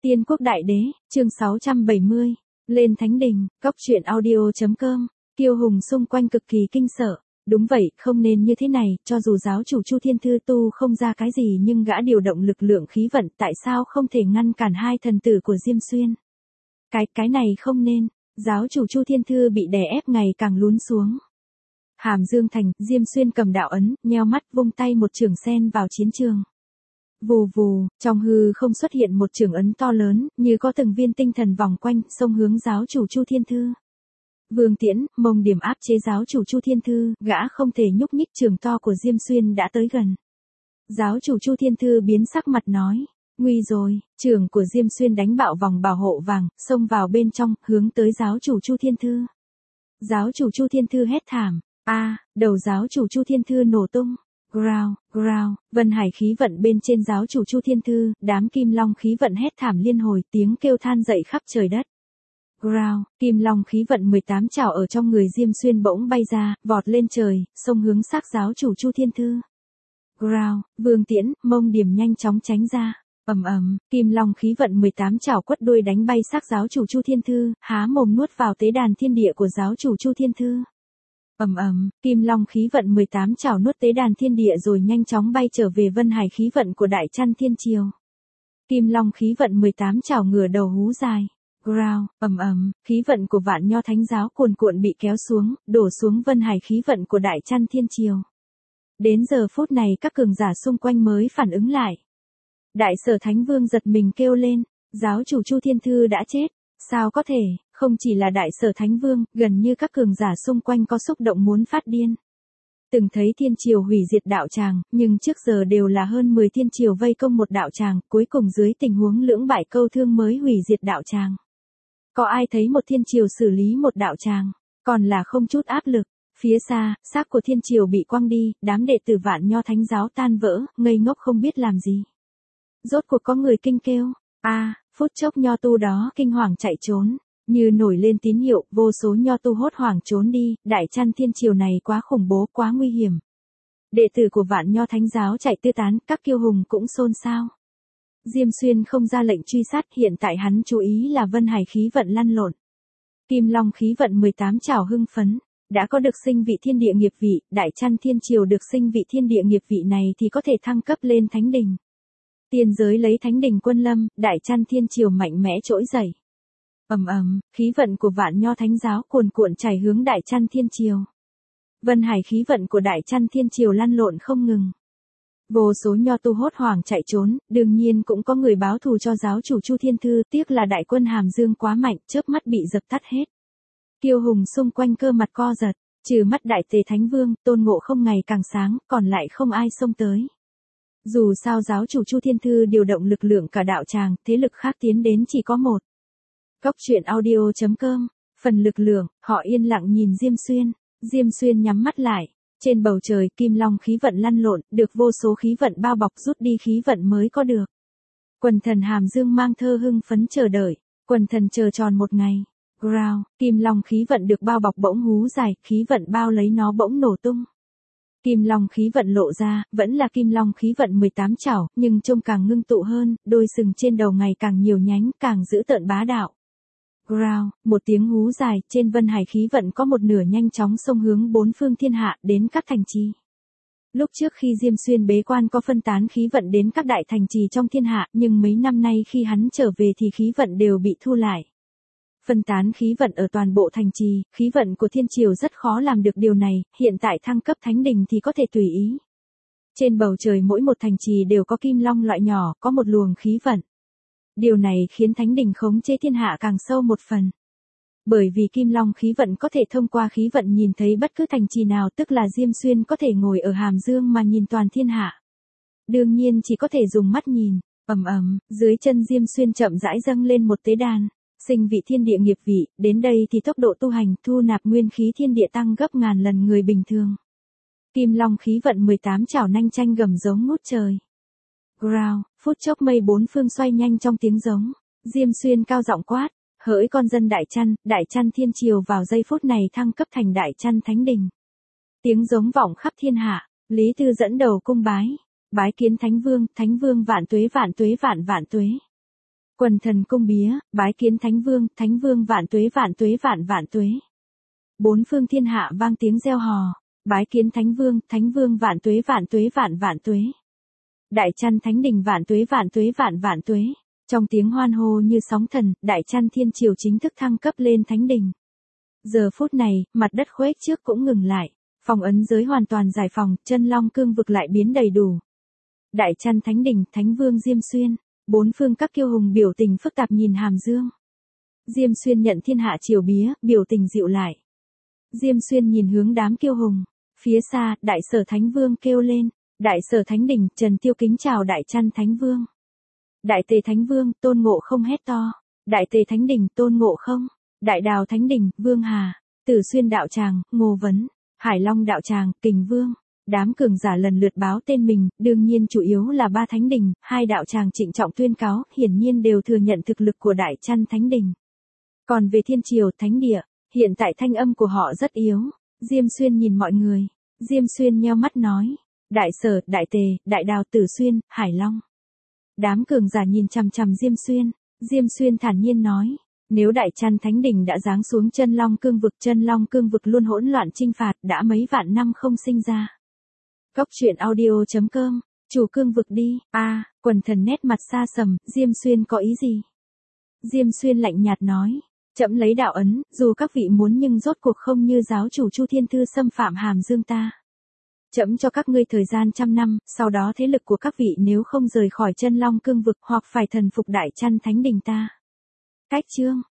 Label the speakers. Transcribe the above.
Speaker 1: Tiên quốc đại đế, chương 670, lên thánh đình, cóc truyện audio.com, kiêu hùng xung quanh cực kỳ kinh sợ. Đúng vậy, không nên như thế này, cho dù giáo chủ Chu Thiên Thư tu không ra cái gì nhưng gã điều động lực lượng khí vận, tại sao không thể ngăn cản hai thần tử của Diêm Xuyên? Cái này không nên, giáo chủ Chu Thiên Thư bị đè ép ngày càng lún xuống. Hàm Dương Thành, Diêm Xuyên cầm đạo ấn, nheo mắt vung tay một chưởng sen vào chiến trường. Vù vù, trong hư không xuất hiện một chưởng ấn to lớn, như có từng viên tinh thần vòng quanh, xông hướng giáo chủ Chu Thiên Thư. Vương Tiễn, mông điểm áp chế giáo chủ Chu Thiên Thư, gã không thể nhúc nhích, chưởng to của Diêm Xuyên đã tới gần. Giáo chủ Chu Thiên Thư biến sắc mặt nói, nguy rồi, chưởng của Diêm Xuyên đánh bạo vòng bảo hộ vàng, xông vào bên trong, hướng tới giáo chủ Chu Thiên Thư. Giáo chủ Chu Thiên Thư hét thảm, đầu giáo chủ Chu Thiên Thư nổ tung. Growl, growl, vân hải khí vận bên trên giáo chủ Chu Thiên Thư, đám kim long khí vận hét thảm liên hồi, tiếng kêu than dậy khắp trời đất. Growl, kim long khí vận 18 chảo ở trong người Diêm Xuyên bỗng bay ra, vọt lên trời, xông hướng xác giáo chủ Chu Thiên Thư. Growl, Vương Tiễn, mông điểm nhanh chóng tránh ra. Kim long khí vận 18 chảo quất đuôi đánh bay xác giáo chủ Chu Thiên Thư, há mồm nuốt vào tế đàn thiên địa của giáo chủ Chu Thiên Thư. Kim long khí vận 18 chảo nuốt tế đàn thiên địa rồi nhanh chóng bay trở về vân hải khí vận của Đại Chăn Thiên Triều. Kim long khí vận 18 chảo ngửa đầu hú dài. Growl, khí vận của Vạn Nho Thánh giáo cuồn cuộn bị kéo xuống, đổ xuống vân hải khí vận của Đại Chăn Thiên Triều. Đến giờ phút này các cường giả xung quanh mới phản ứng lại. Đại Sở Thánh Vương giật mình kêu lên, giáo chủ Chu Thiên Thư đã chết, sao có thể? Không chỉ là Đại Sở Thánh Vương, gần như các cường giả xung quanh có xúc động muốn phát điên. Từng thấy thiên triều hủy diệt đạo tràng, nhưng trước giờ đều là hơn 10 thiên triều vây công một đạo tràng, cuối cùng dưới tình huống lưỡng bại câu thương mới hủy diệt đạo tràng. Có ai thấy một thiên triều xử lý một đạo tràng, còn là không chút áp lực. Phía xa, xác của thiên triều bị quăng đi, đám đệ tử Vạn Nho Thánh giáo tan vỡ, ngây ngốc không biết làm gì. Rốt cuộc có người kinh kêu, phút chốc nho tu đó kinh hoàng chạy trốn. Như nổi lên tín hiệu, vô số nho tu hốt hoảng trốn đi, Đại Chăn Thiên Triều này quá khủng bố, quá nguy hiểm. Đệ tử của Vạn Nho Thánh giáo chạy tứ tán, các kiêu hùng cũng xôn xao. Diêm Xuyên không ra lệnh truy sát, hiện tại hắn chú ý là vân hải khí vận lăn lộn. Kim long khí vận 18 chảo hưng phấn, đã có được sinh vị thiên địa nghiệp vị, Đại Chăn Thiên Triều được sinh vị thiên địa nghiệp vị này thì có thể thăng cấp lên thánh đình. Tiên giới lấy thánh đình quân lâm, Đại Chăn Thiên Triều mạnh mẽ trỗi dậy. Khí vận của Vạn Nho Thánh giáo cuồn cuộn chảy hướng Đại Chăn Thiên Triều. Vân hải khí vận của Đại Chăn Thiên Triều lăn lộn không ngừng. Vô số nho tu hốt hoảng chạy trốn, đương nhiên cũng có người báo thù cho giáo chủ Chu Thiên Thư, tiếc là đại quân Hàm Dương quá mạnh, chớp mắt bị dập tắt hết. Kiêu hùng xung quanh cơ mặt co giật, trừ mắt Đại Tề Thánh Vương, Tôn Ngộ Không ngày càng sáng, còn lại không ai xông tới. Dù sao giáo chủ Chu Thiên Thư điều động lực lượng cả đạo tràng, thế lực khác tiến đến chỉ có một. Cóc truyện audio.com, phần lực lượng, họ yên lặng nhìn Diêm Xuyên. Diêm Xuyên nhắm mắt lại. Trên bầu trời kim long khí vận lăn lộn, được vô số khí vận bao bọc, rút đi khí vận mới có được. Quần thần Hàm Dương mang thơ hưng phấn chờ đợi. Quần thần chờ tròn một ngày. Growl, kim long khí vận được bao bọc bỗng hú dài, khí vận bao lấy nó bỗng nổ tung. Kim long khí vận lộ ra, vẫn là kim long khí vận 18 chảo, nhưng trông càng ngưng tụ hơn, đôi sừng trên đầu ngày càng nhiều nhánh, càng dữ tợn bá đạo. Growl, một tiếng hú dài, trên vân hải khí vận có một nửa nhanh chóng xông hướng bốn phương thiên hạ, đến các thành trì. Lúc trước khi Diêm Xuyên bế quan có phân tán khí vận đến các đại thành trì trong thiên hạ, nhưng mấy năm nay khi hắn trở về thì khí vận đều bị thu lại. Phân tán khí vận ở toàn bộ thành trì, khí vận của thiên triều rất khó làm được điều này, hiện tại thăng cấp thánh đình thì có thể tùy ý. Trên bầu trời mỗi một thành trì đều có kim long loại nhỏ, có một luồng khí vận. Điều này khiến thánh đình khống chế thiên hạ càng sâu một phần. Bởi vì kim long khí vận có thể thông qua khí vận nhìn thấy bất cứ thành trì nào, tức là Diêm Xuyên có thể ngồi ở Hàm Dương mà nhìn toàn thiên hạ. Đương nhiên chỉ có thể dùng mắt nhìn. Dưới chân Diêm Xuyên chậm rãi dâng lên một tế đàn. Sinh vị thiên địa nghiệp vị, đến đây thì tốc độ tu hành thu nạp nguyên khí thiên địa tăng gấp ngàn lần người bình thường. Kim long khí vận 18 chảo nanh chanh gầm giống ngút trời. Growl, phút chốc mây bốn phương xoay nhanh trong tiếng giống. Diêm Xuyên cao giọng quát, hỡi con dân Đại Chăn Thiên Triều vào giây phút này thăng cấp thành Đại Chăn Thánh Đình. Tiếng giống vọng khắp thiên hạ, Lý Tư dẫn đầu cung bái. Bái kiến Thánh Vương vạn tuế vạn tuế vạn vạn tuế. Quần thần cung bía, bái kiến Thánh Vương vạn tuế vạn tuế. Bốn phương thiên hạ vang tiếng reo hò, bái kiến Thánh Vương vạn tuế vạn tuế. Đại Chăn Thánh Đình vạn tuế vạn tuế. Trong tiếng hoan hô như sóng thần, Đại Chăn Thiên Triều chính thức thăng cấp lên Thánh Đình. Giờ phút này, mặt đất khuếch trước cũng ngừng lại, phong ấn giới hoàn toàn giải phóng, chân long cương vực lại biến đầy đủ. Đại Chăn Thánh Đình, Thánh Vương Diêm Xuyên, bốn phương các kiêu hùng biểu tình phức tạp nhìn Hàm Dương. Diêm Xuyên nhận thiên hạ triều bía, biểu tình dịu lại. Diêm Xuyên nhìn hướng đám kiêu hùng, phía xa, Đại Sở Thánh Vương kêu lên, Đại Sở Thánh Đình, Trần Tiêu kính chào Đại Chăn Thánh Vương. Đại Tề Thánh Vương, Tôn Ngộ Không hét to, Đại Tề Thánh Đình, Tôn Ngộ Không, Đại Đào Thánh Đình, Vương Hà, Tử Xuyên Đạo Tràng, Ngô Vấn, Hải Long Đạo Tràng, Kình Vương. Đám cường giả lần lượt báo tên mình, đương nhiên chủ yếu là ba Thánh Đình, hai đạo tràng trịnh trọng tuyên cáo, hiển nhiên đều thừa nhận thực lực của Đại Chăn Thánh Đình. Còn về Thiên Triều Thánh Địa, hiện tại thanh âm của họ rất yếu. Diêm Xuyên nhìn mọi người, Diêm Xuyên nheo mắt nói, Đại Sở, Đại Tề, Đại Đào, Tử Xuyên, Hải Long. Đám cường giả nhìn chằm chằm Diêm Xuyên thản nhiên nói, nếu Đại Chăn Thánh Đình đã giáng xuống chân long cương vực luôn hỗn loạn chinh phạt, đã mấy vạn năm không sinh ra. Cốc truyện audio.com, chủ cương vực đi, quần thần nét mặt xa sầm, Diêm Xuyên có ý gì? Diêm Xuyên lạnh nhạt nói, trẫm lấy đạo ấn, dù các vị muốn nhưng rốt cuộc không như giáo chủ Chu Thiên Thư xâm phạm Hàm Dương ta. Trẫm cho các ngươi thời gian 100 năm, sau đó thế lực của các vị nếu không rời khỏi chân long cương vực hoặc phải thần phục Đại Chăn Thánh Đình ta. Cách chương.